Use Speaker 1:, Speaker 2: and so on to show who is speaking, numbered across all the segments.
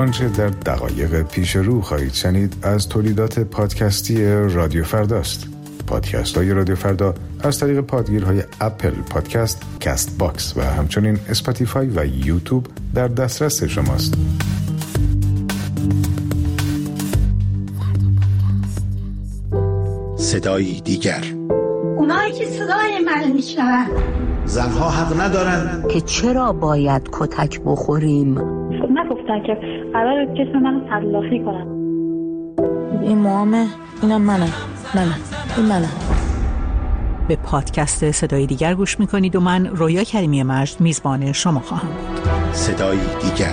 Speaker 1: آنچه در دقایق پیش رو خواهید شنید از تولیدات پادکستی رادیو فرداست. پادکست های رادیو فردا از طریق پادگیرهای اپل پادکست، کست باکس و همچنین اسپاتیفای و یوتیوب در دسترس شماست.
Speaker 2: صدایی دیگر.
Speaker 3: اونایی که صدای من میشنون
Speaker 2: زنها حق ندارن
Speaker 4: که چرا باید کتک بخوریم.
Speaker 5: نگفتن که قراره جسم منو تلافی کنن.
Speaker 4: این موامه، اینم منم. این منم.
Speaker 6: به پادکست صدای دیگر گوش میکنید و من رویا کریمی مجد میزبان شما خواهم بود.
Speaker 2: صدای دیگر.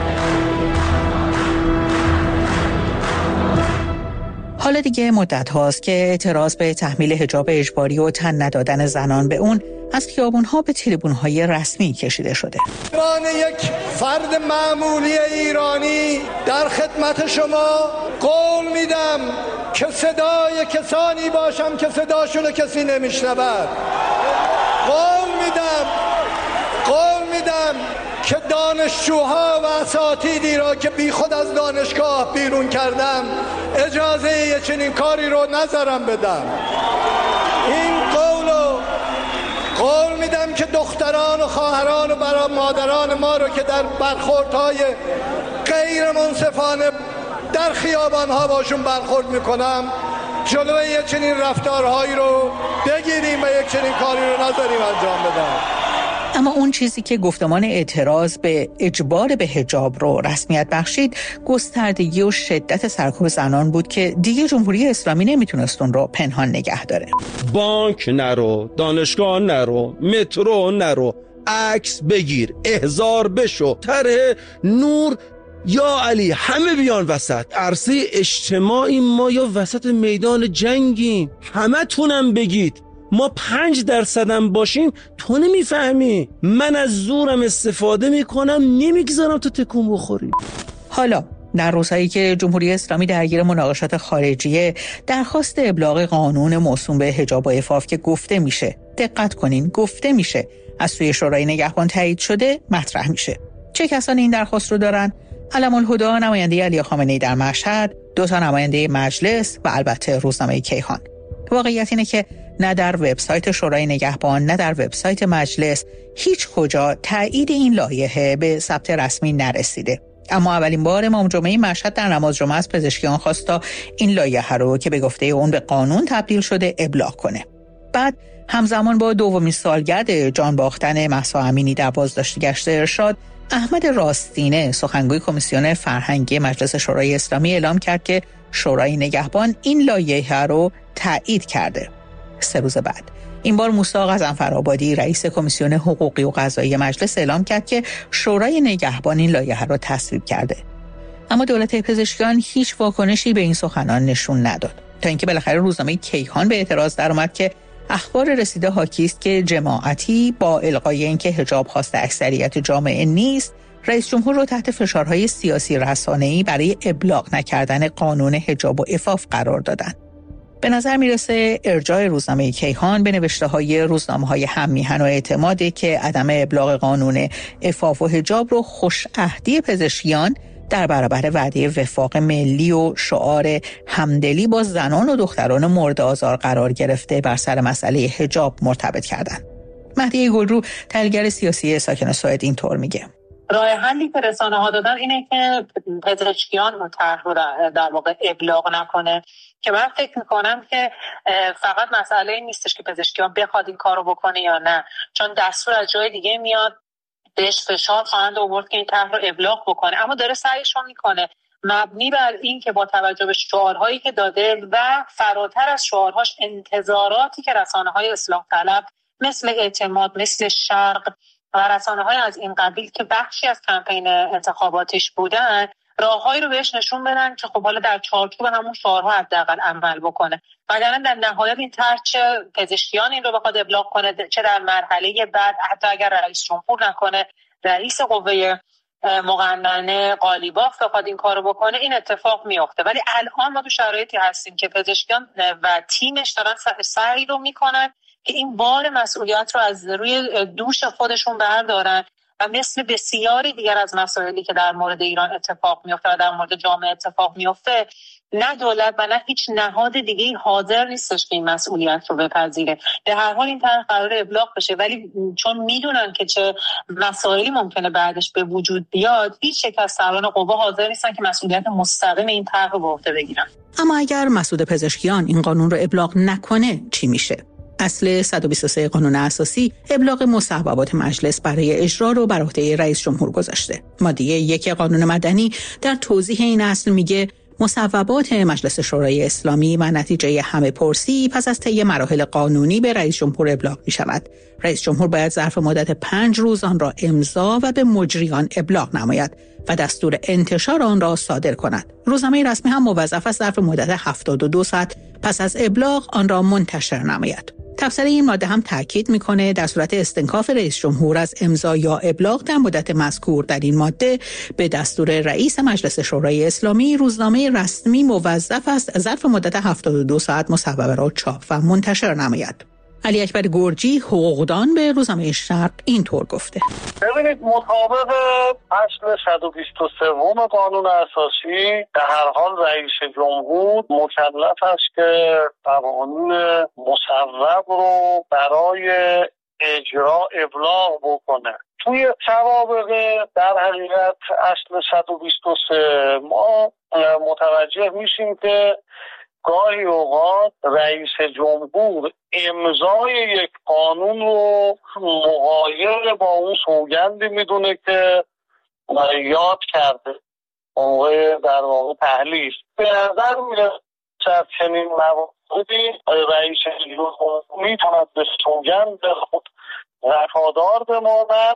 Speaker 6: حالا دیگه مدت هاست که اعتراض به تحمیل حجاب اجباری و تن ندادن زنان به اون از خیابون‌ها به تریبون‌های رسمی کشیده شده.
Speaker 7: من یک فرد معمولی ایرانی در خدمت شما قول میدم که صدای کسانی باشم که صداشون کسی نمیشنود. قول میدم که دانشجوها و اساتیدی را که بی خود از دانشگاه بیرون کردم اجازه یه چنین کاری رو نذارم بدم. این قول میدم که دختران و خواهران و برای مادران ما رو که در برخوردهای غیر منصفانه در خیابانها باشون برخورد میکنم جلوی یک چنین رفتارهایی رو بگیریم و یک چنین کاری رو نذاریم انجام بدم.
Speaker 6: اما اون چیزی که گفتمان اعتراض به اجبار به حجاب رو رسمیت بخشید گستردگی و شدت سرکوب زنان بود که دیگه جمهوری اسلامی نمیتونست اون رو پنهان نگه داره.
Speaker 8: بانک نرو، دانشگاه نرو، مترو نرو، عکس بگیر، احضار بشو، طرح نور یا علی همه بیان وسط. عرصه اجتماعی ما یا وسط میدان جنگیم. همه تونم بگید ما 5% باشیم تو نمیفهمی. من از زورم استفاده میکنم نمیگذارم تو تکون بخوری.
Speaker 6: حالا در روزهایی که جمهوری اسلامی درگیر مناقشات خارجیه، درخواست ابلاغ قانون موسوم به حجاب و عفاف که گفته میشه، دقت کنین گفته میشه، از سوی شورای نگهبان تایید شده مطرح میشه. چه کسانی این درخواست رو دارن؟ علم‌الهدی نماینده علی خامنه‌ای در مشهد، 2 نماینده مجلس و البته روزنامه کیهان. واقعیت اینه که نه در وبسایت شورای نگهبان نه در وبسایت مجلس هیچ کجا تایید این لایحه به ثبت رسمی نرسیده. اما اولین بار امام جمعه مشهد در نماز جمعه از پزشکیان خواست تا این لایحه رو که به گفته اون به قانون تبدیل شده ابلاغ کنه. بعد همزمان با دومین سالگرد جان باختن مهسا امینی در بازداشت گشت ارشاد، احمد راستینه سخنگوی کمیسیون فرهنگی مجلس شورای اسلامی اعلام کرد که شورای نگهبان این لایحه رو تایید کرده. 3 روز بعد این بار موسی غضنفرآبادی رئیس کمیسیون حقوقی و قضایی مجلس اعلام کرد که شورای نگهبان این لایحه را تصویب کرده. اما دولت پزشکیان هیچ واکنشی به این سخنان نشون نداد تا اینکه بالاخره روزنامه کیهان به اعتراض درآمد که اخبار رسیده حاکی است که جماعتی با الغای اینکه حجاب خواست اکثریت جامعه نیست، رئیس جمهور رو تحت فشارهای سیاسی رسانه‌ای برای ابلاغ نکردن قانون حجاب و عفاف قرار دادند. به نظر میرسه ارجاع روزنامه کیهان به نوشته‌های روزنامه‌های هم میهن و اعتماده که عدم ابلاغ قانون عفاف و حجاب رو خوش‌عهدی پزشکیان در برابر وعده وفاق ملی و شعار همدلی با زنان و دختران مورد آزار قرار گرفته بر سر مسئله حجاب مرتبط کردند. مهدی گلرو تحلیلگر سیاسی ساکن سوئد اینطور میگه:
Speaker 9: راه حلی که رسانه‌ها دادن اینه که پزشکیان اون طرح رو در واقع ابلاغ نکنه، که من فکر میکنم که فقط مسئله این نیستش که پزشکیان بخواد این کارو بکنه یا نه، چون دستور از جای دیگه میاد بهش فشار خواهند آورد که این طرح رو ابلاغ بکنه، اما داره سعیش رو میکنه مبنی بر این که با توجه به شعارهایی که داده و فراتر از شعارهاش انتظاراتی که رسانه‌های اصلاح طلب مثل اعتماد، مثل شرق و رسانه‌های از این قبیل که بخشی از کمپین انتخاباتیش بودن، راههایی رو بهش نشون بدن که خب حالا در چارچوب همون شعارها حداقل عمل بکنه. وگرنه در نهایت این طرح چه پزشکیان این رو بخواد ابلاغ کنه، چه در مرحله بعد حتی اگر رئیس جمهور نکنه، رئیس قوه مقننه قالیباف بخواد این کارو بکنه، این اتفاق میفته. ولی الان ما تو شرایطی هستیم که پزشکیان و تیمش دارن سعی رو میکنن که این بار مسئولیت رو از روی دوش خودشون بردارن و مثل بسیاری دیگر از مسائلی که در مورد ایران اتفاق میفته و در مورد جامعه اتفاق میفته، نه دولت و نه هیچ نهاد دیگه حاضر نیستش که این مسئولیت رو بپذیره. به هر حال این طرح قرار ابلاغ بشه، ولی چون میدونن که چه مسائلی ممکنه بعدش به وجود بیاد، هیچ یک از سران قوا حاضر نیستن که مسئولیت مستقیم این طرح رو به عهده بگیرن.
Speaker 6: اما اگر مسعود پزشکیان این قانون رو ابلاغ نکنه چی میشه؟ اصل 123 قانون اساسی ابلاغ مصوبات مجلس برای اجرا رو بر عهده رئیس جمهور گذاشته. ماده 1 قانون مدنی در توضیح این اصل میگه مصوبات مجلس شورای اسلامی و نتیجه همه پرسی پس از طی مراحل قانونی به رئیس جمهور ابلاغ می شود. رئیس جمهور باید ظرف مدت 5 روز آن را امضا و به مجریان ابلاغ نماید و دستور انتشار آن را صادر کند. روزنامه رسمی هم موظف است ظرف مدت 72 ساعت پس از ابلاغ آن را منتشر نماید. تفسیر این ماده هم تاکید میکنه در صورت استنکاف رئیس جمهور از امضا یا ابلاغ در مدت مذکور در این ماده به دستور رئیس مجلس شورای اسلامی، روزنامه رسمی موظف است ظرف مدت 72 ساعت مصوبه را چاپ و منتشر نماید. علی اکبر گرجی، حقوقدان، به روزنامه شرق اینطور گفته:
Speaker 10: ببینید، مطابق اصل 123 قانون اساسی در هر حال رئیس جمهور مکلف است که قوانین مصوب رو برای اجرا ابلاغ بکنه. توی سوابق در حقیقت اصل 123 ما متوجه میشیم که گاهی اوقات رئیس جمهور امضای یک قانون رو مغایر با اون سوگندی میدونه که یاد کرده موقع در واقع تحلیف. به نظر میرسد چنین مواردی رئیس جمهور میتوند به سوگند خود وفادار بماند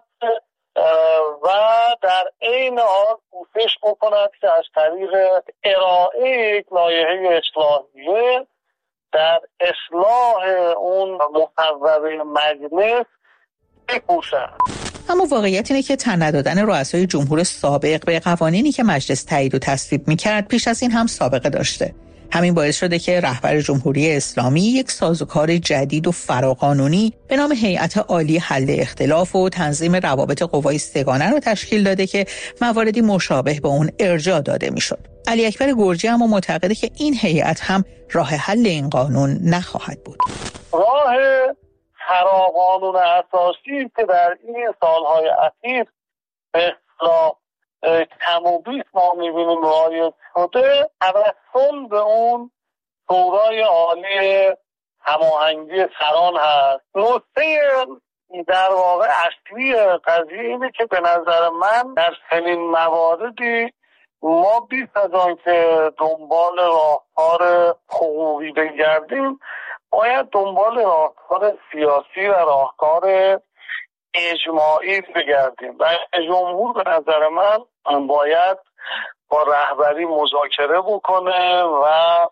Speaker 10: و در عین حال کوشش بکند که از طریق ارائه یک لایحه اصلاحیه در اصلاح اون مصوبه مجلس بکوشد.
Speaker 6: اما واقعیت اینه که تن ندادن رؤسای جمهور سابق به قوانینی که مجلس تایید و تصویب میکرد پیش از این هم سابقه داشته. همین باعث شده که رهبر جمهوری اسلامی یک سازوکار جدید و فراقانونی به نام هیئت عالی حل اختلاف و تنظیم روابط قوای سگانه رو تشکیل داده که مواردی مشابه به اون ارجاع داده میشد. علی اکبر گرجی اما معتقده که این هیئت هم راه حل این قانون نخواهد بود.
Speaker 10: راه فراقانون اساسی که در این سالهای اخیر به اصطلاح کم و بیش ما میبینیم رایج شده، توسل به اون شورای عالی هماهنگی سران هست. نکته در واقع اصلی قضیه اینه که به نظر من در چنین مواردی ما بیش از آن که دنبال راهکار حقوقی بگردیم، باید دنبال راهکار سیاسی و راهکار اجماعی بگردیم. و جمهور به نظر من باید با رهبری مذاکره بکنه و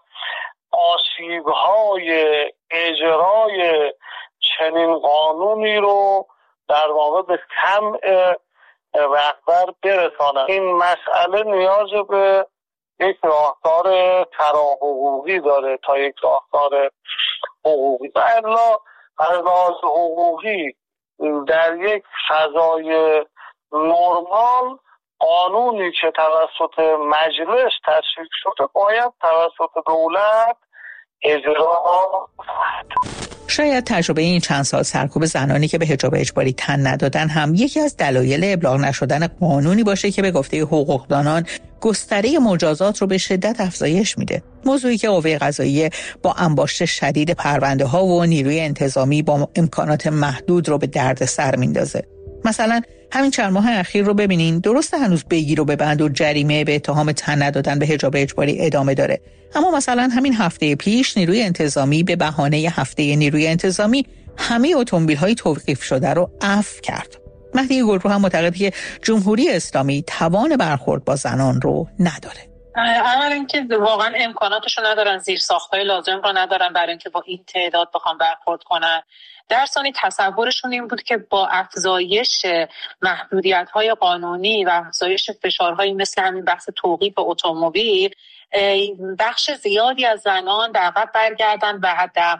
Speaker 10: آسیب‌های اجرای چنین قانونی رو در واقع به سمع رهبر برسانه. این مسئله نیاز به یک راهکار تراحقوقی داره تا یک راهکار حقوقی. و الا از لحاظ حقوقی در یک فضای نرمال قانونی که توسط مجلس تصویب شده باید توسط دولت اجرا شود.
Speaker 6: شاید تجربه این چند سال سرکوب زنانی که به حجاب اجباری تن ندادن هم یکی از دلایل ابلاغ نشدن قانونی باشه که به گفته حقوقدانان گستره مجازات رو به شدت افزایش میده. موضوعی که قوه قضاییه با انباشت شدید پرونده ها و نیروی انتظامی با امکانات محدود رو به دردسر میندازه. مثلا همین چند ماه اخیر رو ببینین، درسته هنوز بگیر و ببند و جریمه به اتهام تن ندادن به حجاب اجباری ادامه داره، اما مثلا همین هفته پیش نیروی انتظامی به بهانه هفته نیروی انتظامی همه اتومبیل‌های توقیف شده رو عفو کرد. مهدی گلرو هم معتقده که جمهوری اسلامی توان برخورد با زنان رو نداره.
Speaker 9: اول اینکه واقعا امکاناتشو ندارن، زیرساخت‌های لازم رو ندارن برای اینکه با این تعداد بخوام برخورد کنن. در ثانی تصورشون این بود که با افزایش محدودیت‌های قانونی و افزایش فشارهایی مثل همین بحث توقیف اتومبیل، بخش زیادی از زنان در واقع برگردن و حداقل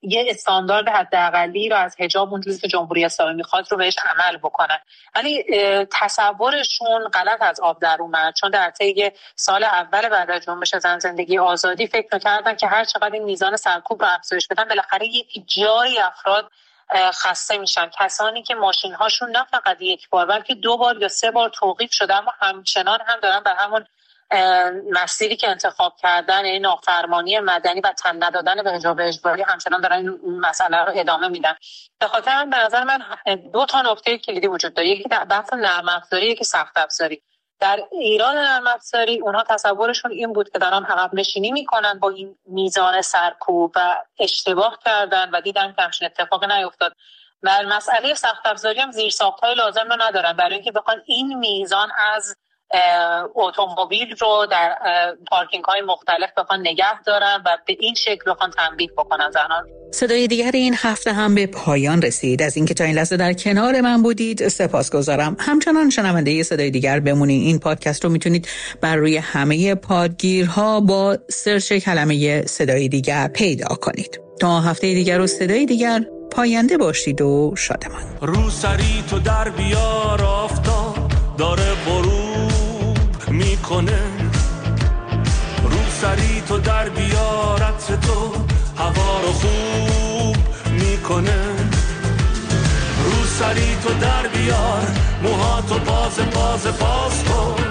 Speaker 9: یه استاندارد حداقلی رو از حجاب اونجوری که جمهوری اسلامی میخواد رو بهش عمل بکنن. ولی تصورشون غلط از آب در اومد، چون در طی سال اول بعد از جنبش زن زندگی آزادی فکر می‌کردن که هر چقدر این میزان سرکوب رو افزایش بدن بالاخره یک جایی افراد خسته میشن. کسانی که ماشین هاشون نه فقط یک بار بلکه 2 بار یا 3 بار توقیف شده اما همچنان هم دارن به همون مسیری که انتخاب کردن، این نافرمانی مدنی و تن ندادن به حجاب اجباری، همچنان دارن این مسئله رو ادامه میدن. به خاطر هم به نظر من 2 تا نکته کلیدی وجود داره. یکی بحث نرم افزاری، یکی سخت افزاری. در ایران نرم افزاری اونها تصورشون این بود که دارن عقب نشینی میکنن با این میزان سرکوب و اشتباه کردن و دیدن که همچین اتفاقی نیفتاد. در مسئله سخت افزاری هم زیرساخت‌های لازم رو ندارن برای اینکه بخوان این میزان از اتومبیل رو در پارکینگ های مختلف بخوان نگه دارن و به این شکل بخوان تنبیه بکنن زنان.
Speaker 6: صدای دیگر این هفته هم به پایان رسید. از اینکه تا این لحظه در کنار من بودید سپاسگزارم. همچنان شنونده صدای دیگر بمونید. این پادکست رو میتونید بر روی همه پادگیرها با سرچ کلمه صدای دیگر پیدا کنید. تا هفته دیگر و صدای دیگر پاینده باشید و شادمان.
Speaker 11: رو سری تو در بیار آفتاب داره غروب میکنه، رو سری تو در بیار عطر تو هوا رو خوب میکنه، رو سری تو در بیار موهاتو باز کن،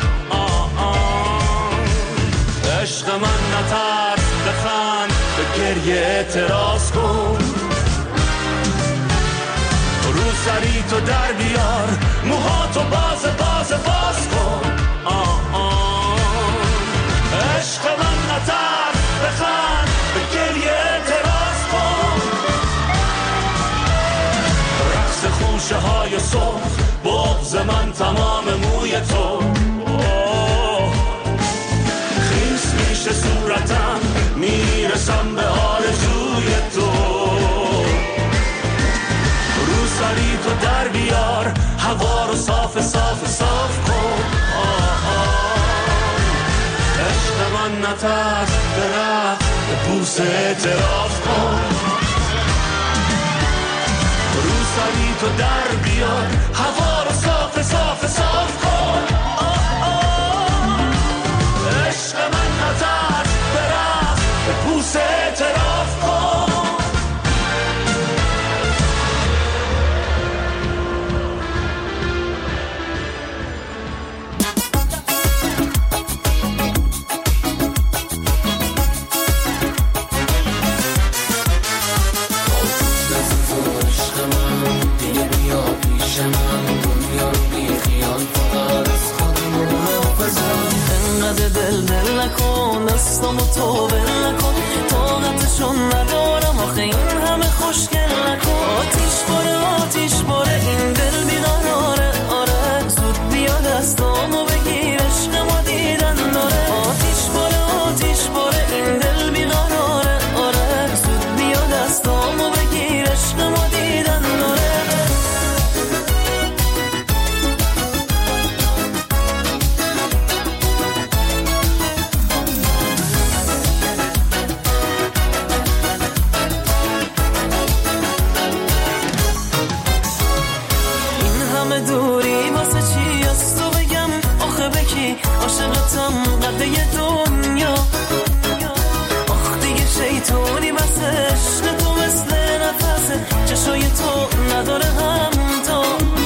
Speaker 11: عشق من نترس بخند به گریه اعتراض کن، رو سری تو در بیار موهاتو باز کن، عشق من نترس بخند به گریه اعتراض کن، رقص خوشه های صبح بغض من تمام موی تو، خیس میشه صورتم میرسم به آرزوی تو، رو سری تو در بیار هوا رو صاف کن، عشق من نترس برفت به بوس اعتراف کن، رو سری تو در بیار هوا رو صاف کن، عشق من نترس برفت به بوس اعتراف کن.
Speaker 12: دل نکن دستامو تو بل نکن، طاقتشون ندارم آخه این همه خوشگل نکن، آتیش باره این دل بیقراره، آره زود بیا دستامو بگیر عشق ما دیدن داره، آتیش باره این دل بیقراره، آره زود بیا دستامو بگیر عشق ما دیدن داره. دوری واسه چی از تو بگم آخه بکی عاشقتم قده دنیا، آخ دیگه شیطونی بس عشق تو مثل نفس چشای تو نداره همتا،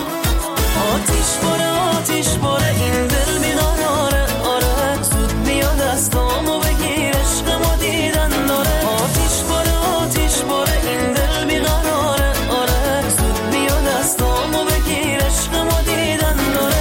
Speaker 12: آتیش باره این دل بیقراره، آره زود بیا دستامو بگیر عشق ما دیدن داره، آتیش باره این دل بیقراره، آره زود بیا دستامو بگیر عشق ما دیدن داره.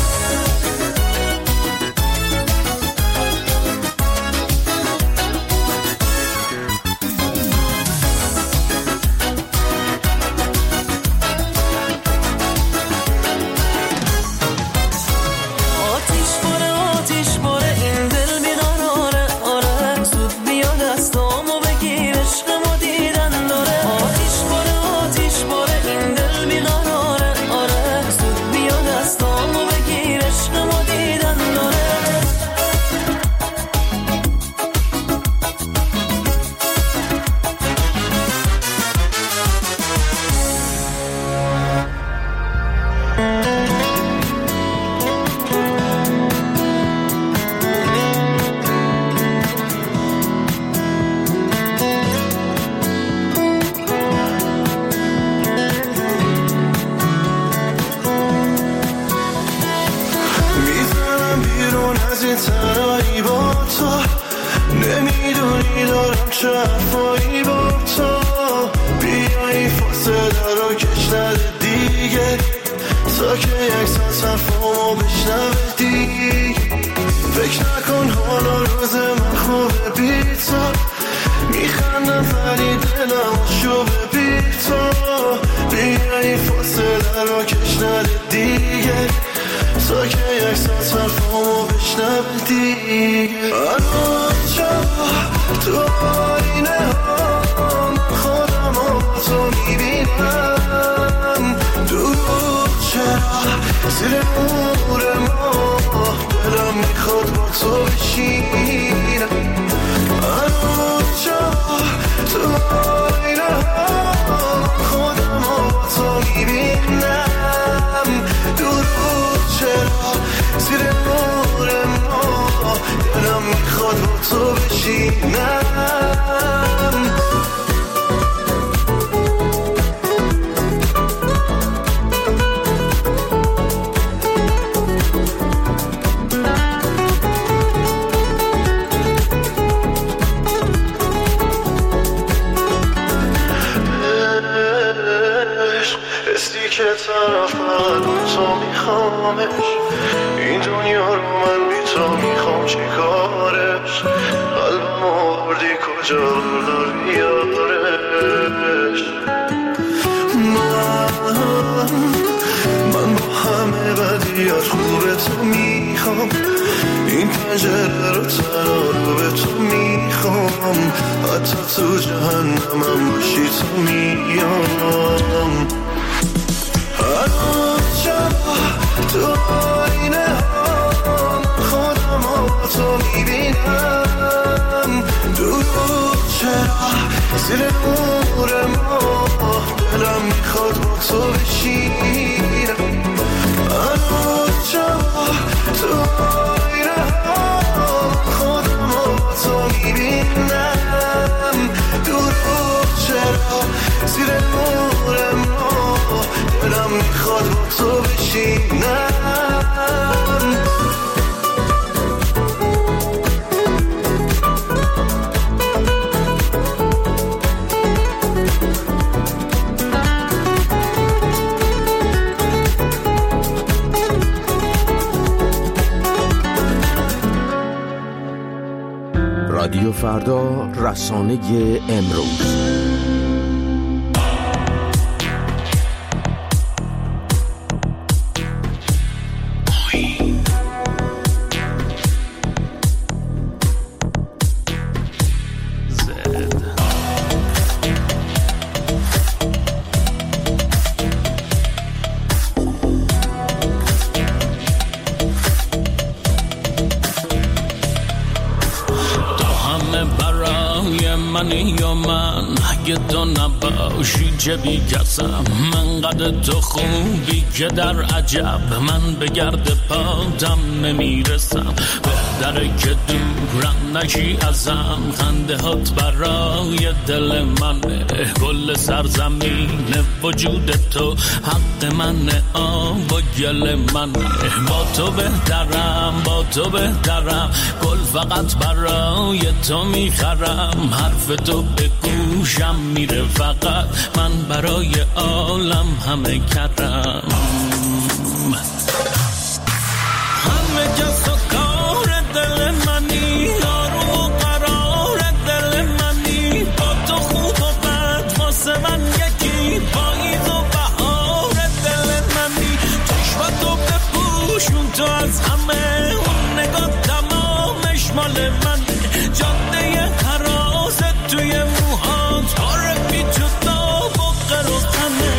Speaker 12: آتیش باره این دل بیقراره، آره زود بیا دستامو بگیر عشق ما دیدن داره، آتیش باره این دل بیقراره، آره زود بیا دستامو بگیر عشق ما دیدن داره.
Speaker 13: چه حرفایی با تو بیایی فاصله رو کش نده دیگه تا که یک ساعت حرفامو بشنوه دیگه فکر نکن حالا روز من خوبه بی تو میخندم ولی دلم شوبه بی تو بیایی فاصله رو کش نده دیگه تا که یک ساعت حرفامو بشنوه دیگه هنوز جا تو آینه ها من خودم و تو میبینم دروغ چرا زیر نور ما دلم میخواد با تو بشینم هنوز جا تو آینه ها من خودم و تو میبینم دروغ چرا زیر نور ما دلم میخواد با تو بشینم که طرف من تو میخوامش این دنیا رو من بی تو میخوام چی کارش قلبم آوردی کجا داری یارش من با همه بدیات خوب تو میخوام این پنجره رو تنها رو به تو میخوام حتی تو جهنمم باشی تو میام هنوز شب تو آینه ها من خودم و تو میبینم دروغ چرا زیر نور ما دلم میخواد با تو بشینم هنوز شب تو آینه ها من خودم و تو میبینم دروغ چرا زیر نور ما دلم میخواد با تو بشینم
Speaker 2: رادیو فردا، رسانه امروز.
Speaker 11: تو نباشی چه بی کسم من قد تو خوبی که در عجب من به گرد پاتم نمیرسم بهتره که دورم نشی ازم خنده هات برای دل منه کل سرزمین وجود تو حق منه آب و گل منه با تو بهترم گل فقط برای تو میخرم حرف تو به گوشم میره فقط من برای عالم همه کردم همه کس و کار دل منی یارو و قرار دل منی با تو خوب و بد واسه من یکی پاییز و بهار دل منی چشماتو بپوشون تو از همه اون نگاه تمامش مال منه جاده حراست توی موهات عارفی تو داب و قروخنه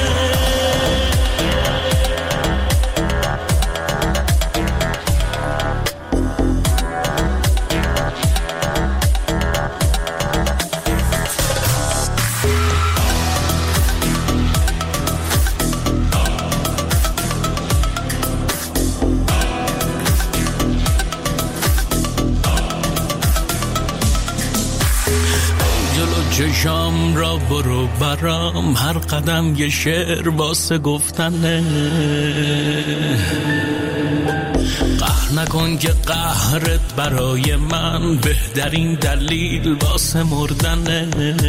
Speaker 11: چشام را برو برام هر قدم یه شعر واسه گفتنه قهر نکن که قهرت برای من بهترین دلیل واسه مردنه.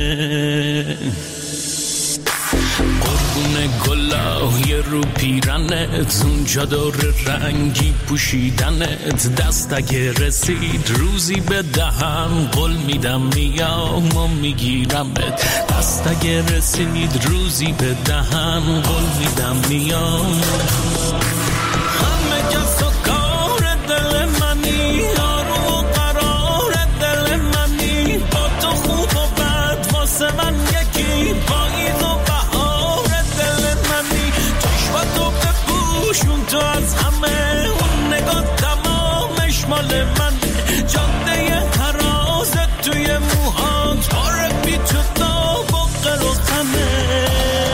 Speaker 11: قربون گلای رو پیرنت، اونجا دور رنگی پوشیدنت، دست اگه رسید روزی به دهن قول میدم میام و میگیرمت. دست اگه رسید روزی به دهن قول میدم میام. همه کس و کار دل منی، آروم و قرار دل منی، با تو خوب و بد واسه من یکی، پاییز و بهار دل منی. چشماتو بپوشون تو از همه، اون نگاه تمامش مال من. جاده حرازت توی موهات، پاره بی تو داغ و قل و خمه.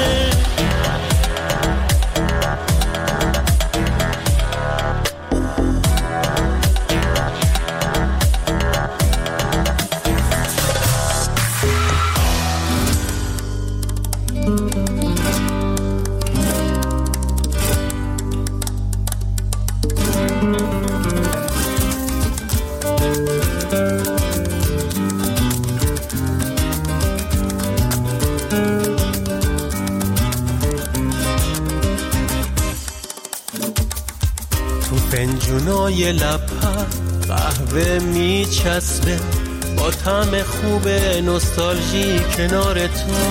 Speaker 14: فنجونای لب‌ها قهوه میچسبه، با طعم خوب نوستالژی کنار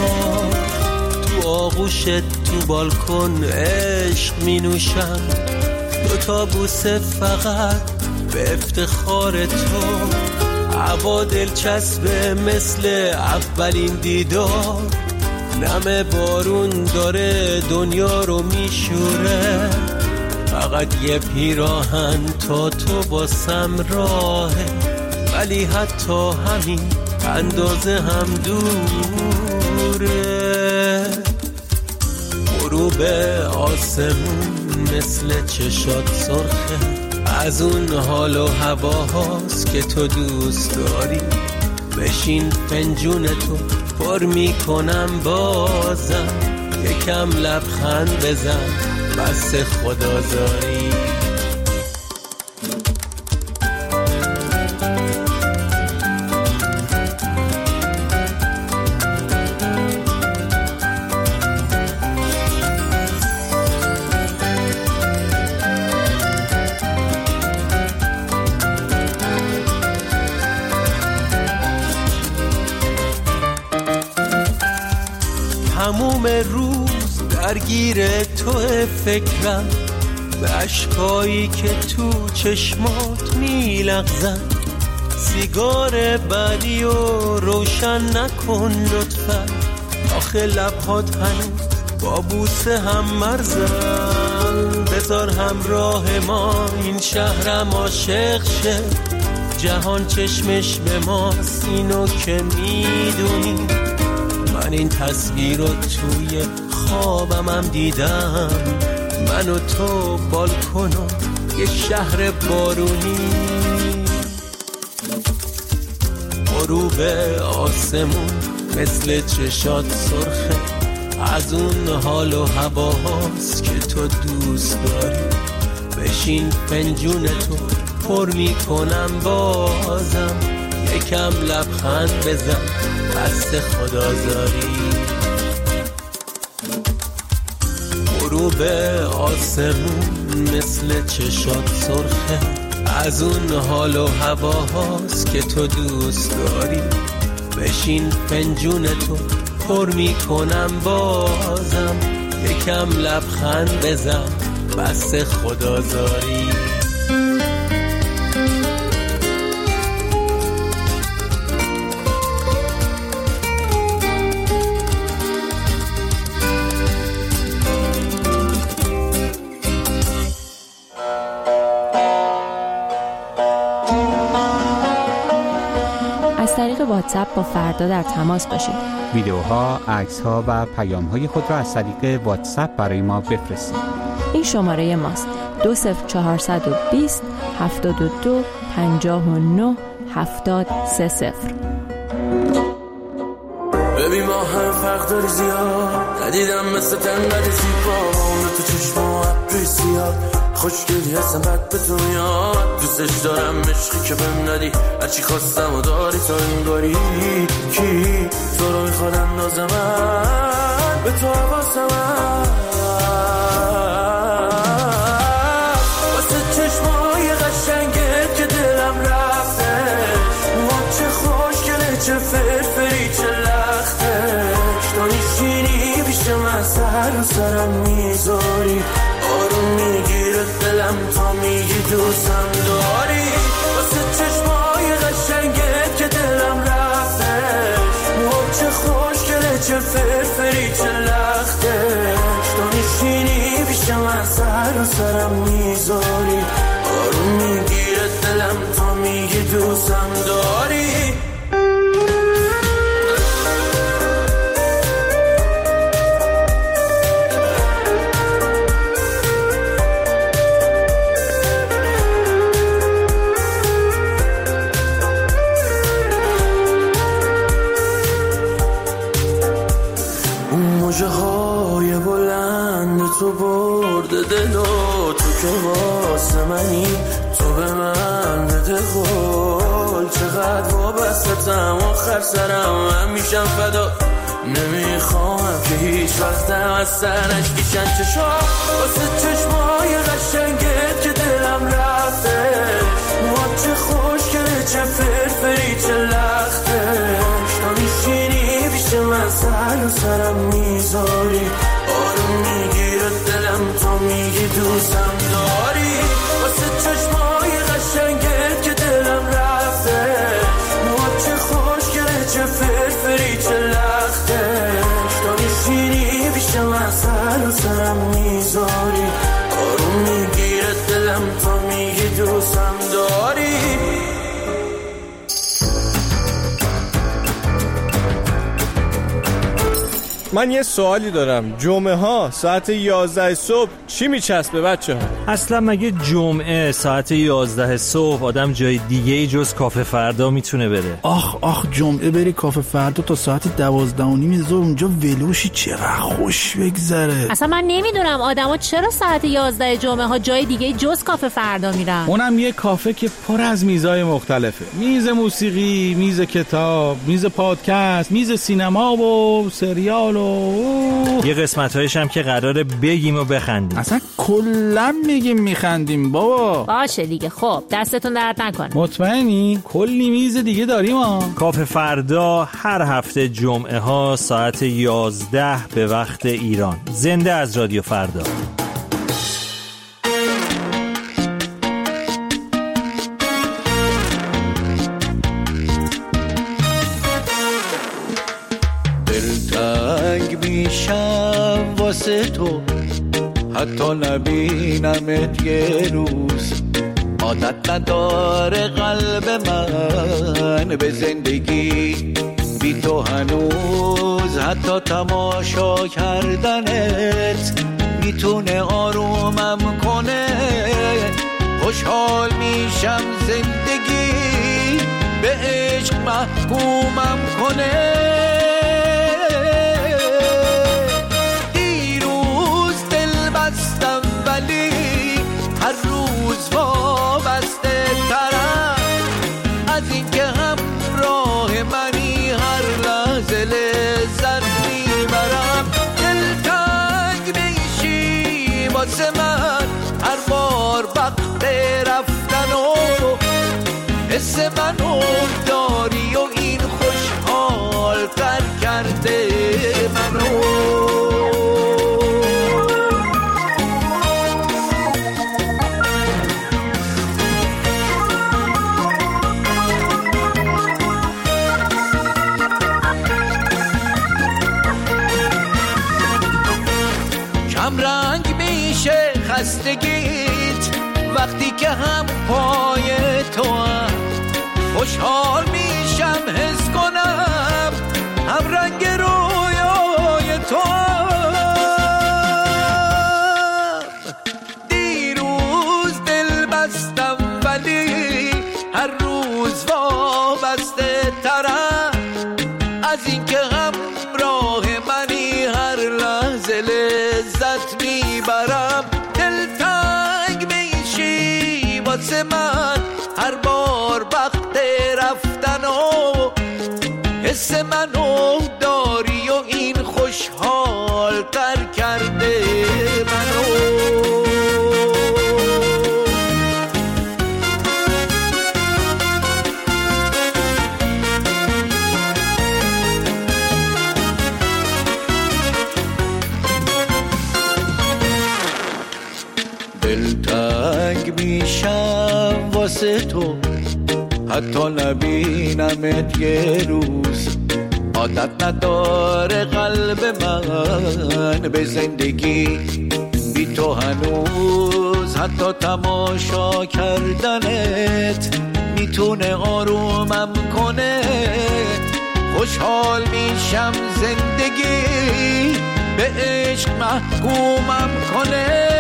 Speaker 14: تو آغوشت تو بالکن عشق می نوشم. دوتا بوسه فقط به افتخار تو، هوا دلچسبه مثل اولین دیدار. نم بارون داره دنیا رو میشوره، فقط یه پیراهن تا تو باسم راهه، ولی حتی همین اندازه هم دوره. غروب آسمون مثل چشات سرخه، از اون حال و هواهاست که تو دوست داری. بشین فنجون تو پر میکنم بازم، یکم لبخند بزن بس خدازاری. تموم روز درگیر تو فکرم، به اشکایی که تو چشمات میلغزن. سیگار بعدی و روشن نکن لطفا، آخه لبهات هنوز با بوسه هم مرزن. بذار همراه ما این شهرم عاشق شه، جهان چشمش به ماست اینو که میدونی. من این تصویر رو توی خوابم هم دیدم، من و تو بالکن و یه شهر بارونی. غروب آسمون مثل چشات سرخه، از اون حال و هواهاست که تو دوست داری. بشین فنجون تو پر میکنم بازم، یکم لبخند بزن دست خدازاری. غروب آسمون مثل چشات سرخه، از اون حال و هواهاست که تو دوست داری. بشین فنجون تو پر میکنم بازم، یکم لبخند بزن بس خدازاری.
Speaker 15: از طریق واتساپ با فردا در تماس باشید.
Speaker 16: ویدیوها، عکس‌ها و پیام‌های خود را از طریق واتساپ برای ما بفرستید.
Speaker 15: این شماره ماست: 20420 72 59 70 30.
Speaker 12: ببین ما هم فرق داری زیاد، ندیدم مثل تنقل زیبا، عمر تو چشما ابری سیاد، خوشگلی هستم بد به تو میاد، دوستش دارم عشقی که بهم ندی، هرچی خواستم و داری تا این داری، کی تو رو میخواد اندازه من به تو حواسم واسه چشمای قشنگت که دلم رفته، چه خوشگله چه فرفری چه لختش، تو نشینی پیش من سر و سرم میذاری، آروم میگیره دلم تا میگی دوستم داری، واسه چشمای قشنگت که دلم رفتش، چه خوشگله چه فرفری چه لختش، تو نشینی پیش من سر و سرم میذاری، آروم میگیره دلم تا میگی دوستم داری. موجه های بلند تو برده دلو، تو که واسه منی تو به من بده قول، چقدر وابستم آخر سرم من میشم فدا، نمیخوام که هیچ وقتم از سرش کشن چشم، واسه چشمای قشنگت که دلم رفته، چه خوشگله چه فرفری چه لختش، تو میشینی پیش من سر و سرم میذاری، آروم میگیره دلم تا میگی دوستم داری، واسه چشمای قشنگت که دلم رفته، چه خوشگله چه فرفری چه لختش، تو میشینی پیش من سر و سرم میذاری، آروم میگیره دلم تا میگی دوستم داری.
Speaker 17: من یه سوالی دارم، جمعه ها ساعت 11 صبح چی میچسبه بچه ها؟
Speaker 18: اصلا مگه جمعه ساعت 11 صبح آدم جای دیگه ای جز کافه فردا میتونه بره؟
Speaker 19: آخ جمعه بری کافه فردا تا ساعت 12:30 ظهر اونجا ولوشی، چقدر خوش بگذره.
Speaker 20: اصلا من نمیدونم آدما چرا ساعت 11 جمعه ها جای دیگه جز کافه فردا میرن.
Speaker 19: اونم یه کافه که پر از میزای مختلفه، میز موسیقی، میز کتاب، میز پادکست، میز سینما و سریال
Speaker 18: یه قسمت‌هایش هم که قراره بگیم و بخندیم.
Speaker 19: اصلا کلا میگیم میخندیم بابا.
Speaker 20: باشه دیگه، خب دستتون درد نکنه.
Speaker 19: مطمئنی؟ کلی میز دیگه داریم ها.
Speaker 18: کافه فردا هر هفته جمعه ها ساعت 11 به وقت ایران، زنده از رادیو فردا.
Speaker 21: میشم واسه تو حتی نبینمت یه روز، عادت نداره قلب من به زندگی بی تو هنوز، حتی تماشا کردنت میتونه آرومم کنه، خوشحال میشم زندگی به عشق محکومم کنه. هر روز وابسته ترم از این که همراه منی، هر لحظه لذت میبرم، دلتنگ میشی واسه من هر بار وقت رفتن و حس منو داری و این خوشحال تر کرده منو. رنگ میشه خستگیت وقتی که هم پای تو هم، خوشحال میشم حس کنم هم رنگ رویای تو هم. دیروز دل بستم ولی هر روز وابسته ترم از این که هم حس منو داری و این خوشحال تر کرده منو. دلتنگ میشم واسه تو حتی نبینمت یه روز. عادت نداره قلب من به زندگی بی تو هنوز. حتی تماشا کردنت میتونه آرومم کنه. خوشحال میشم زندگی به عشق محکومم کنه.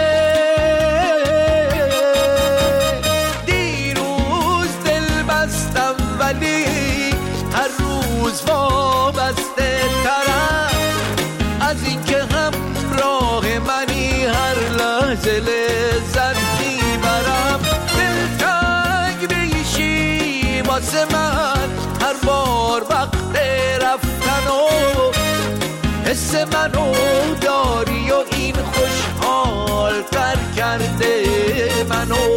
Speaker 21: ولی هر روز وابسته ترم از اینکه همراه منی هر لحظه لذت میبرم. دلتنگ میشی واسه من هر بار وقت رفتن و حس منو داری و این خوشحال تر کرده منو.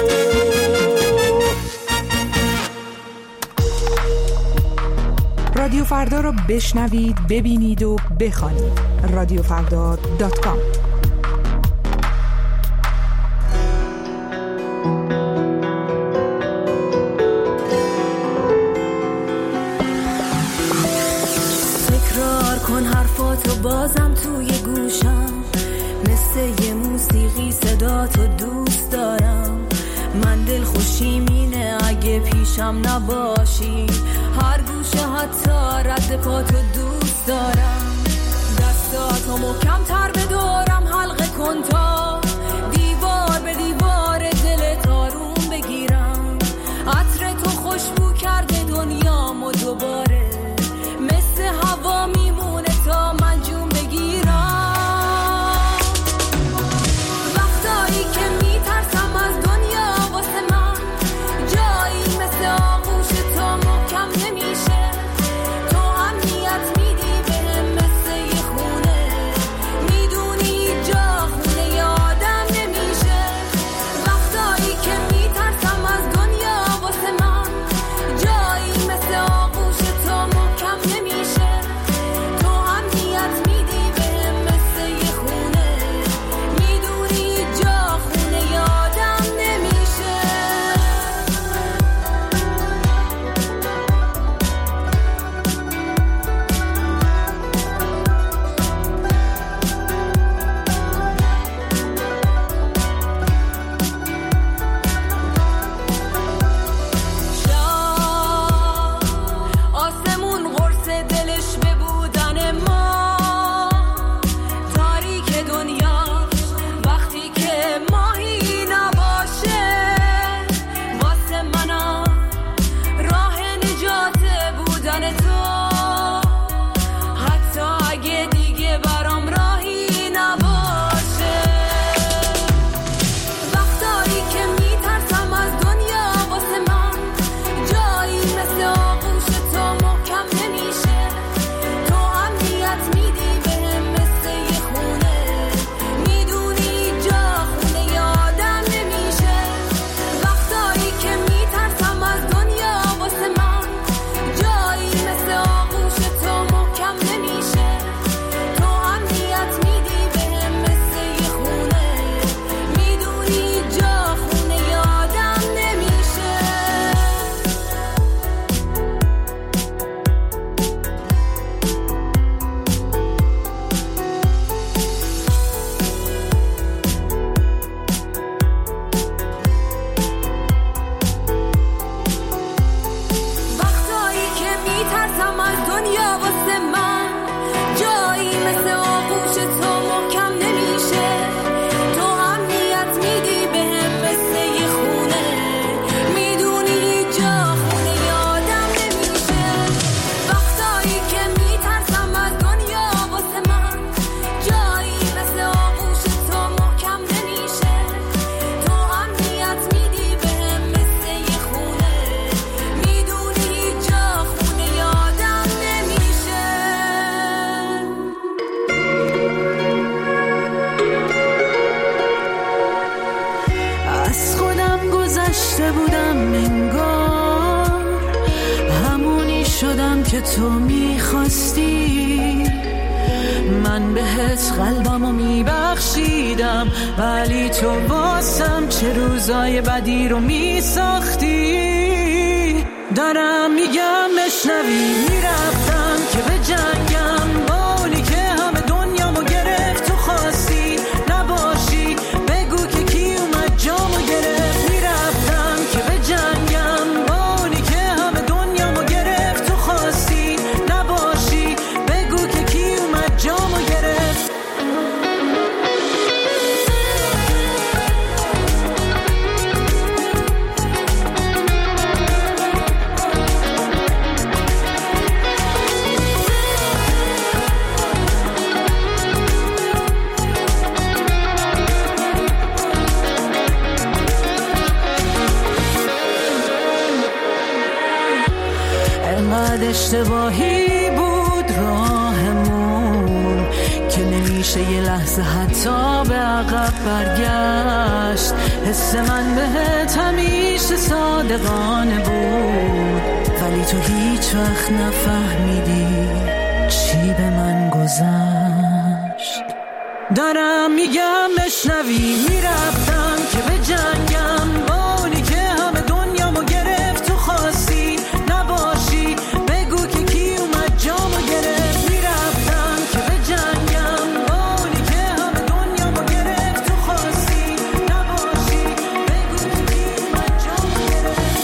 Speaker 1: رادیو فردا رو بشنوید، ببینید و بخوانید. رادیوفردا.com.
Speaker 12: تکرار کن حرفاتو بازم توی گوشم، مثل یه موسیقی صداتو دوست دارم. من دل خوشیم اینه اگه پیشم نباشی، هر گوشه حتی رد پاتو دوست دارم. دستاتو محکم تر بدارم حلقه کن تا دیوار به دیوار دلت آروم بگیرم. عطر تو خوشبو کرده دنیامو دوباره، مثل هوا میمونه تا من جون بگیرم. وقتایی که میترسم از دنیا واسه من جایی مثل آغوش تا محکم نمیشه. تو امنیت میدی بهم مثل یه خونه، تو میخواستی من بهت قلبمو میبخشیدم، ولی تو واسم چه روزای بدی رو میساختی. دارم میگم بشنوی، میرفتم که به جنگم با اونی که همه دنیامو گرفت. تو خواستی نباشی، بگو که کی اومد جامو گرفت. میرفتم که به جنگم با اونی که همه دنیامو گرفت. تو خواستی نباشی، بگو که کی اومد جامو گرفت. انقدر اشتباهی بود راهمون که نمیشه یه لحظه حتی به عقب برگشت. حس من بهت همیشه صادقانه بود، ولی تو هیچ وقت نفهمیدی چی به من گذشت. دارم میگم بشنوی، میرفتم که به جنگم با اونی که همه دنیامو گرفت. تو خواستی نباشی، بگو که کی اومد جامو گرفت. میرفتم که به جنگم با اونی که همه دنیامو گرفت. تو خواستی نباشی، بگو که کی اومد جامو گرفت.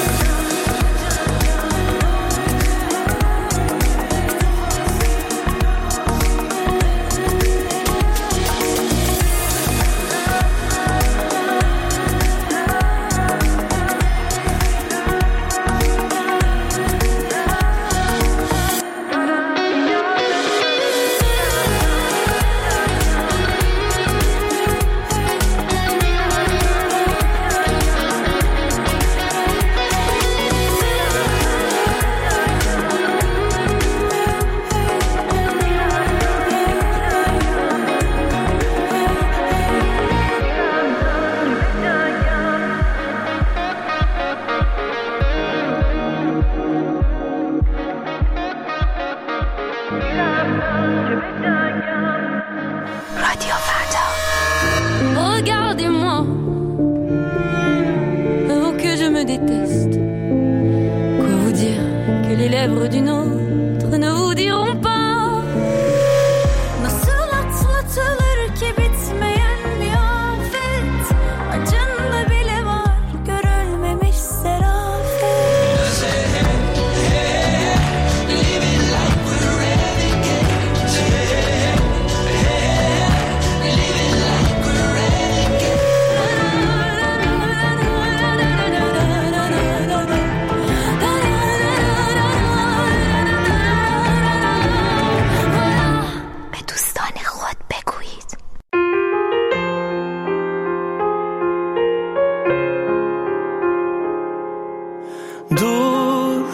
Speaker 3: Regardez-moi, avant que je me déteste. Quoi vous dire que les lèvres d'une autre ne vous diront pas. Nasıl atlatılır ki bitmeyen bir afet, acında bile var görülmemiş serafet. Living like we're renegades. Living like we're renegades. به دوستان خود بگویید.
Speaker 12: Dur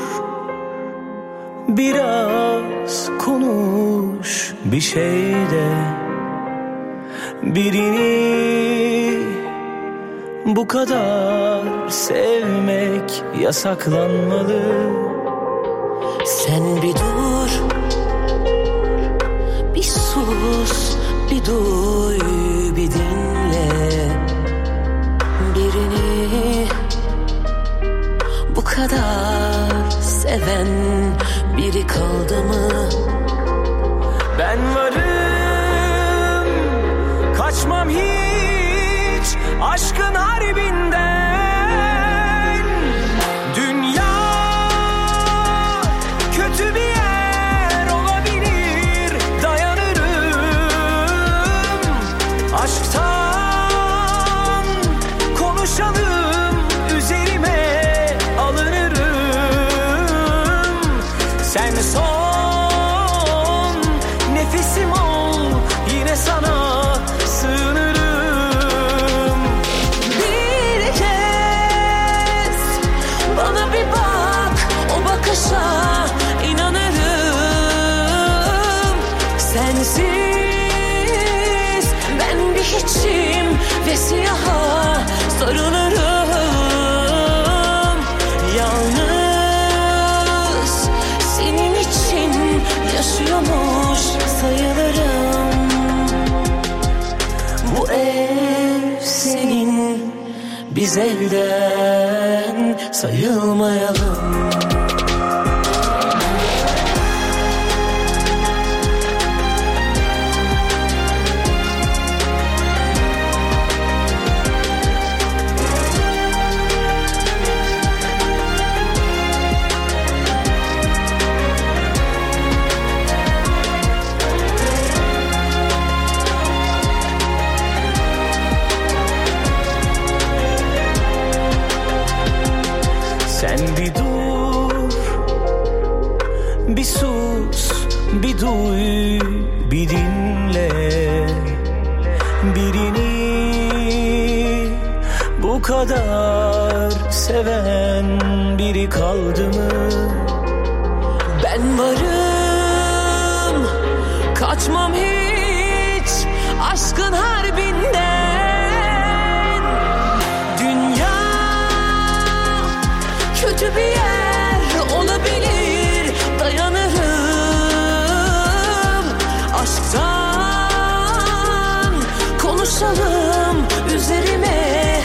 Speaker 12: biraz konuş bir şeyde, birini bu kadar sevmek yasaklanmalı. Sen bir dur, bir sus, bir duy, bir dinle. Birini bu kadar seven biri kaldı mı? Ben varım, kaçmam hiç aşkın harbinden. Dünya kötü bir yer olabilir, dayanırım. Aşktan konuşalım, üzerime alınırım. Sen son nefesim ol, yine sana sığınırım. Bir kez bana bir bak, o bakışa inanırım. Sensiz ben bir hiçim ve siyaha sarılırım. Yalnız senin için yaşamış sayılırım. Bu ev senin, biz elden sayılmayalım. Sen bir dur, bir sus, bir duy, bir dinle. Birini bu kadar seven biri kaldı mı? Ben varım, kaçmam hiç aşkın harbinden. Dünya kötü bir yer olabilir, dayanırım. Aşktan konuşalım, üzerime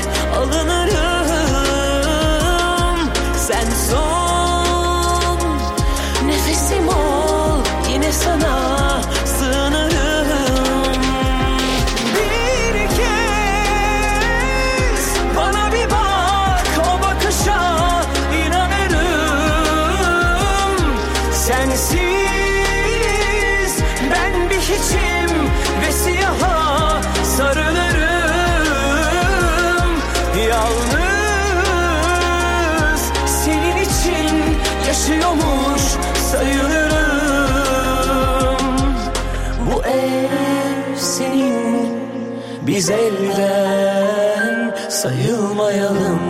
Speaker 12: alınırım. Sen son nefesim ol, yine sana sığınırım. Bir kez bana bir bak, o bakışa sensiz ben bir hiçim ve siyaha sarılırım. Yalnız senin için yaşıyormuş sayılırım. Bu ev senin, biz elden sayılmayalım.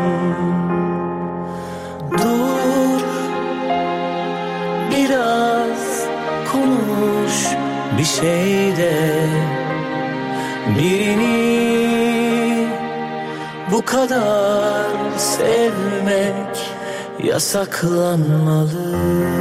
Speaker 12: Dur, biraz konuş bir şeyde. Birini bu kadar sevmek yasaklanmalı.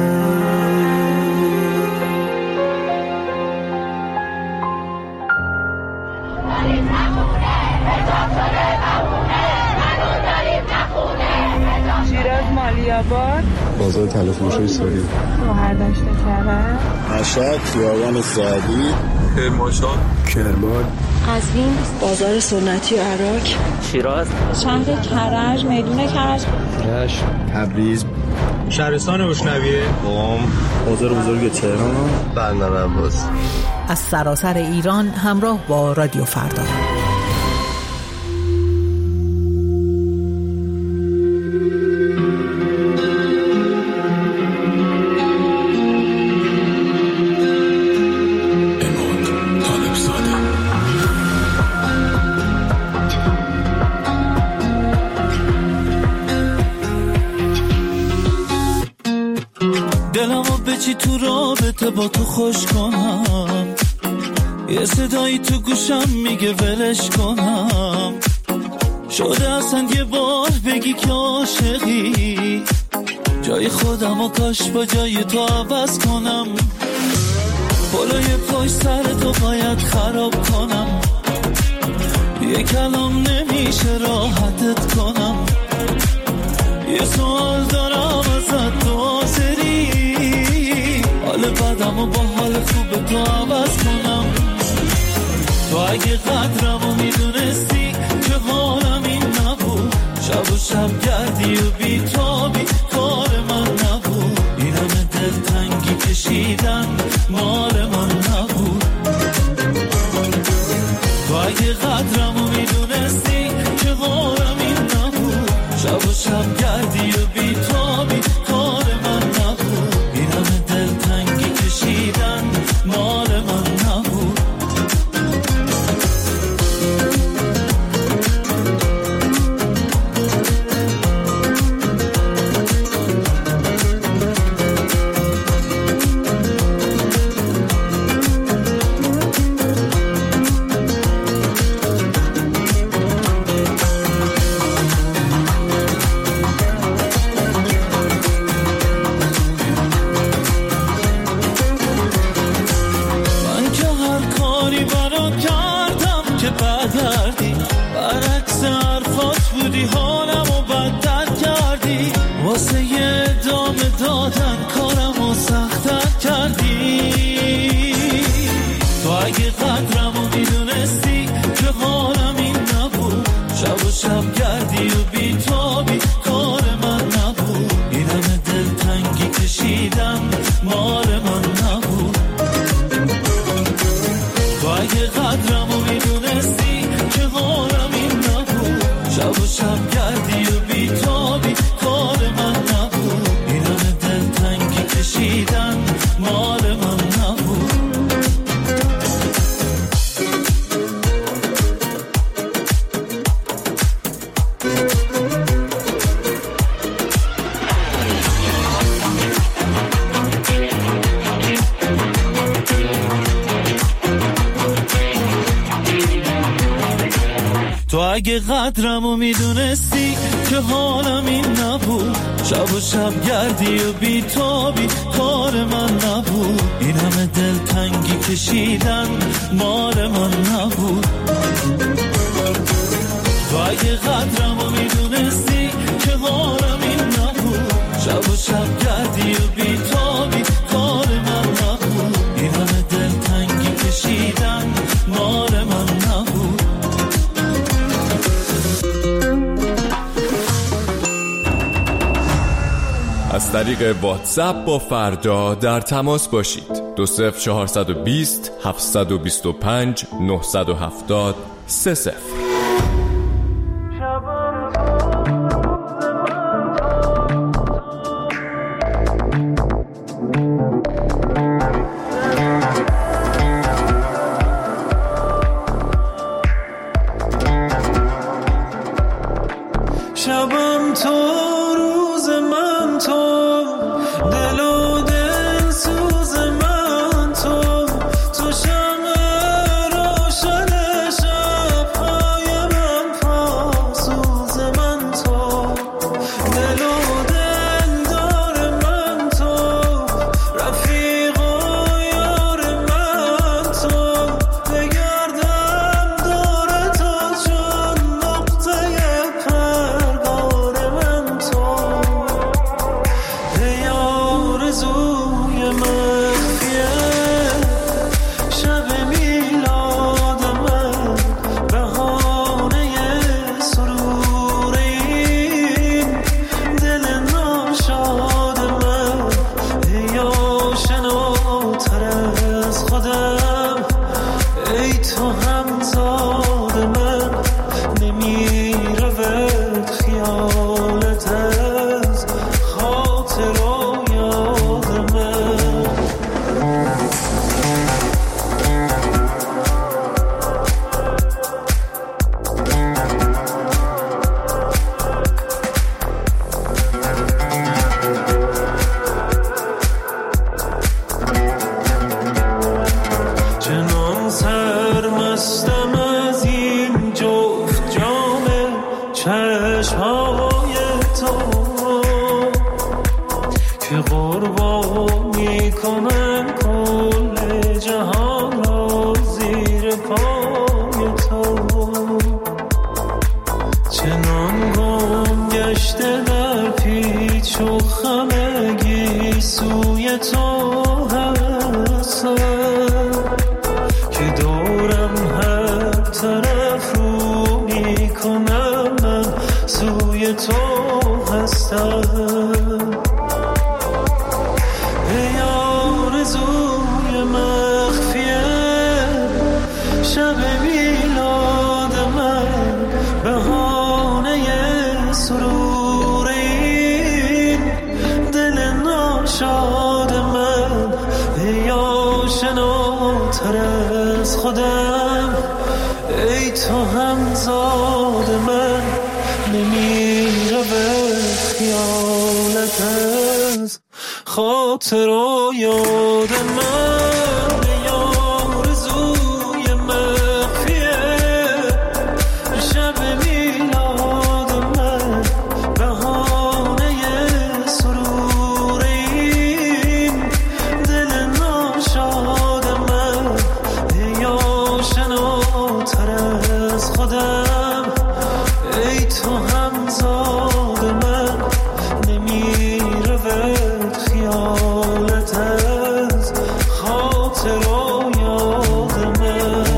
Speaker 5: شیراز مالی‌آباد،
Speaker 22: بازار تلفروشی سوری،
Speaker 5: مهردشت کرد،
Speaker 22: مشهد، خیابان سعدی، کرمانشاه، کرمان،
Speaker 5: قزوین، بازار سنتی و عراق،
Speaker 23: شیراز،
Speaker 5: شهر کرج، میدون کرج،
Speaker 22: رشت، تبریز،
Speaker 24: شهرستان روشنویه،
Speaker 22: قم، بازار بزرگ تهران، بندر عباس.
Speaker 6: از سراسر ایران همراه با رادیو فردا.
Speaker 11: تو رابطه با تو خوش کنم، یه صدایی تو گوشم میگه ولش کنم. شده اصلا یه بار بگی که عاشقی، جای خودم و کاش با جای تو عوض کنم. بالای پای سر تو باید خراب کنم، یه کلام نمیشه راحتت کنم. یه سوال دارم ازت، تو حاضری حال بدم و با حال خوب تو عوض کنم؟ تو اگه قدرمو میدونستی که حالم این نبود، شب و شب گردی و بیتابی کار من نبود. این همه دلتنگی کشیدن مال من نبود. تو اگه قدرمو میدونستی که حالم این نبود، شب و شب گردی و بیتابی کار من نبود. این همه دلتنگی کشیدن مال من نبود.
Speaker 21: قدرمو میدونستی که حالم این نبود، شب و شب گردی و بیتابی کار من نبود، این همه دلتنگی کشیدن مال من نبود. تو اگه قدرمو میدونستی که حالم این نبود، شب و شب گردی و بیتابی کار من نبود، این همه دلتنگی کشیدن مال من نبود. تو اگه قدرمو میدونستی که حالم این نبود، شب و شب گردی و بیتابی کار من نبود، این همه دلتنگی کشیدن مال من نبود.
Speaker 4: از طریق واتساپ با فردا در تماس باشید. 20420 725 970 30.
Speaker 21: شبم تو روز من تو، دل و دل سوز من تو، تو شمع روشن شب‌های من پاسوز من تو، دل و دل دار من تو، رفیق و یار من تو، بگردم دور تو چون نقطه پرگار من تو، ای آرزوی مخفیه شب میلاد من، بهانه سرور این دل ناشاد من، ای آشناتر از خودم، ای تو همزاد من، نمیرود خیالت از خاطر و یاد من. چنان سرمستم از این جفت جام چشمهای تو که قربان میکنم کل جهان را زیر پای تو، چنان گم گشته در پیچ و خمگی سوی تو هستم که دورم هر طرف رو میکنم من سوی تو هستم، ای آرزوی مخفیه شب میلاد من، بهانه سرور این دل ناشاد من، ای آشناتر از خودم، ای تو همزاد من، نمیرود خیالت از خاطر و یاد من، ای آرزوی مخفیه شب میلاد من، بهانه سرور این دل ناشاد من، ای آشناتر از خودم، ای تو همزاد من، نمیرود خیالت از خاطر و یاد من.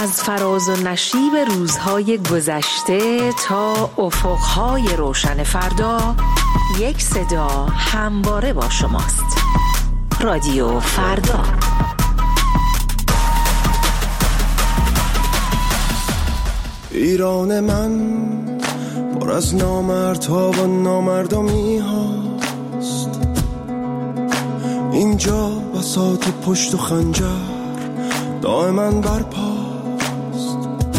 Speaker 1: از فراز و نشیب روزهای گذشته تا افقهای روشن فردا، یک صدا همواره با شماست. رادیو فردا.
Speaker 13: ایران من پر از نامردها و نامردمی هاست، اینجا بساط پشت و خنجر دائما برپاست،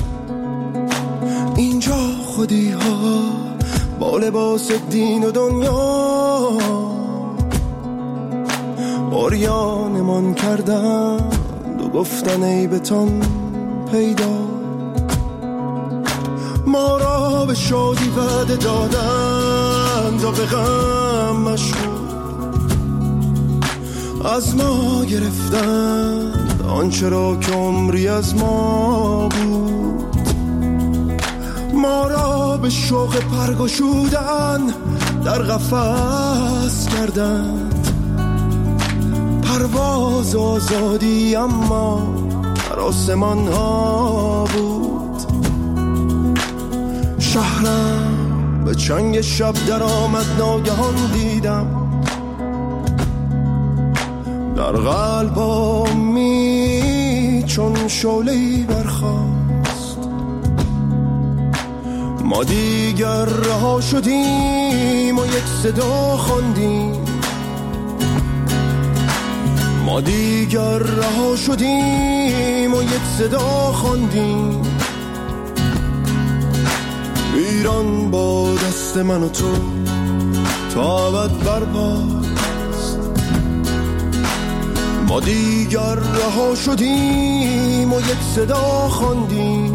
Speaker 13: اینجا خودی ها با لباس دین و دنیا عریانمان کردند و گفتن عیبتان پیدا، ما را به شادی وعده دادند تا به غم مشغول، از ما گرفتند آنچه را که عمری از ما بود، ما را به شوق پرگشودن در قفس کردند، پرواز آزادی اما در آسمان ها بود، شهرم به چنگ شب در آمد ناگهان دیدم، در قلبم چون شعله‌ای برخاست، ما دیگر رها شدیم و یک صدا خواندیم، ما دیگر رها شدیم و یک صدا خواندیم، ایران با دست من و تو تا ابد برپاست، ما دیگر رها شدیم و یک صدا خواندیم،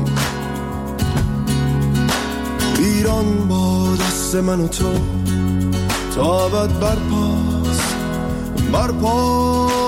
Speaker 13: ایران با دست من و تو تا ابد برپاست، برپاست.